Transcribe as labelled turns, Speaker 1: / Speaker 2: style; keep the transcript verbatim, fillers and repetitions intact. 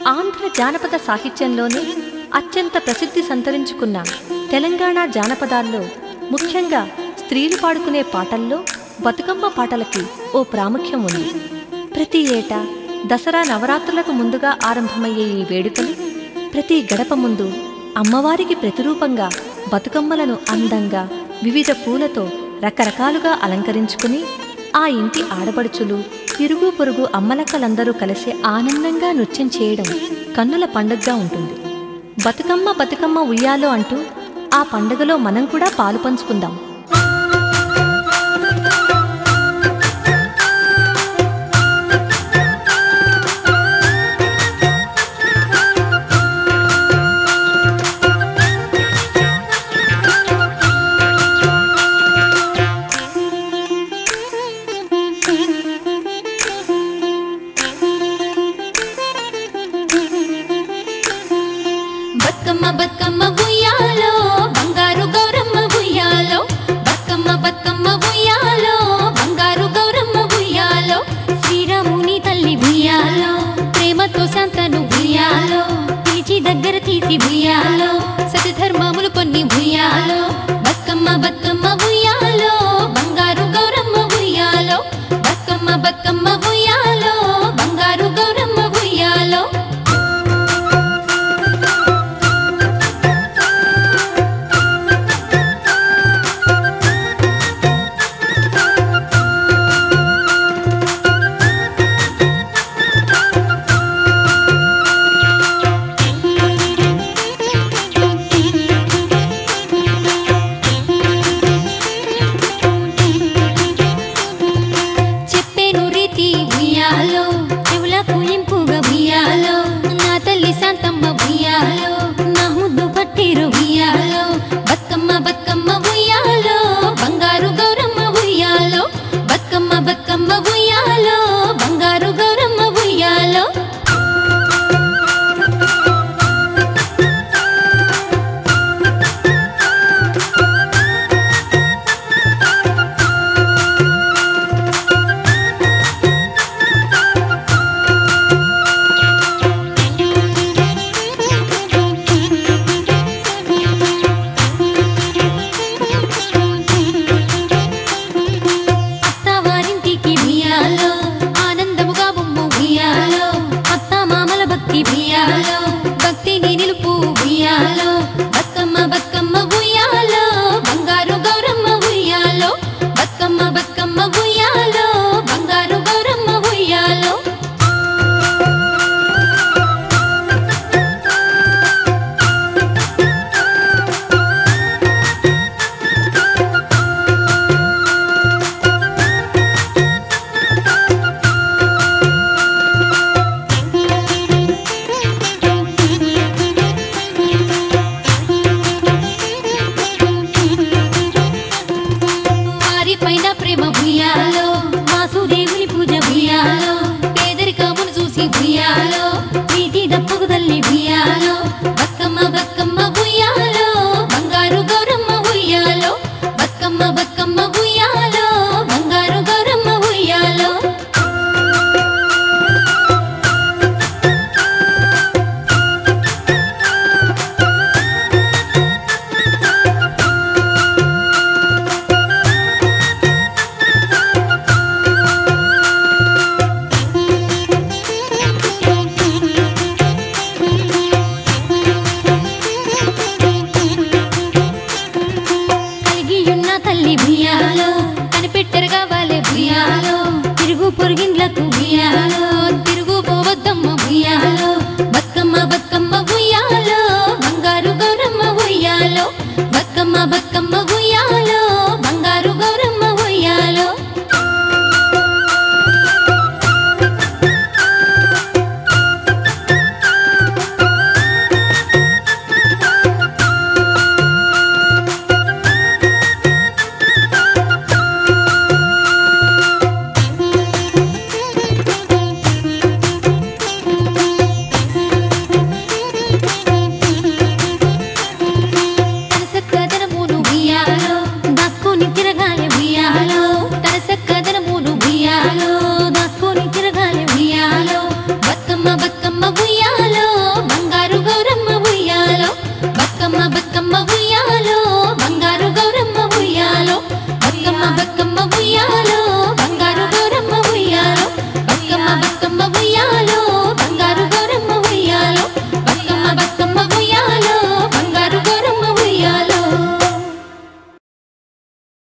Speaker 1: ఆంధ్ర జానపద సాహిత్యంలోనే అత్యంత ప్రసిద్ధి సంతరించుకున్న తెలంగాణ జానపదాల్లో ముఖ్యంగా స్త్రీలు పాడుకునే పాటల్లో బతుకమ్మ పాటలకి ఓ ప్రాముఖ్యం ఉంది. ప్రతి ఏటా దసరా నవరాత్రులకు ముందుగా ఆరంభమయ్యే ఈ వేడుకలు ప్రతి గడప ముందు అమ్మవారికి ప్రతిరూపంగా బతుకమ్మలను అందంగా వివిధ పూలతో రకరకాలుగా అలంకరించుకుని ఆ ఇంటి ఆడపడుచులు ఇరుగు పొరుగు అమ్మలక్కలందరూ కలిసి ఆనందంగా నృత్యం చేయడం కన్నుల పండుగగా ఉంటుంది. బతుకమ్మ బతుకమ్మ ఉయ్యాలో అంటూ ఆ పండుగలో మనం కూడా పాలు పంచుకుందాం.
Speaker 2: బతుకమ్మ బతుకమ్మ ఉయ్యాలో బంగారు గౌరమ్మ ఉయ్యాలో, బతుకమ్మ బతుకమ్మ ఉయ్యాలో బంగారు గౌరమ్మ ఉయ్యాలో, శ్రీరాముని తల్లి ఉయ్యాలో ప్రేమతో సంతను ఉయ్యాలో, పిలిచి దగ్గర తీసి ఉయ్యాలో సతి ధర్మములు కొన్ని ఉయ్యాలో. బతుకమ్మ బతుకమ్మ ఉయ్యాలో బంగారు గౌరమ్మ ఉయ్యాలో, బతుకమ్మ బతుకమ్మ ఉయ్యాలో బంగారు గౌరమ్మ ఉయ్యాలో. ఉయ్యాలో చెవులకు ఇంపుగా ఉయ్యాలో, నా తల్లి శాంతమ్మ ఉయ్యాలో, నా ముద్దు పట్టిరు ఉయ్యాలో. బతుకమ్మ బతుకమ్మ ఉయ్యాలో బంగారు గౌరమ్మ ఉయ్యాలో, బతుకమ్మ బతుకమ్మ ఉయ్యాలో బంగారు గౌరమ్మ ఉయ్యాలో. ఉయ్యాలో భక్తిని నిలుపు ఉయ్యాలో, బతుకమ్మ బతుకమ్మ ఉయ్యాలో బంగారు గౌరమ్మ ఉయ్యాలో, బతుకమ్మ బతుకమ్మ ఉయ్యాలో బంగారు గౌరమ్మ ఉయ్యాలో. పైన ప్రేమ ఉయ్యాలో, వాసుదేవుని పూజ ఉయ్యాలో, పేదరికమును చూసి ఉయ్యాలో, వీటి దప్పుకు తల్లి ఉయ్యాలో,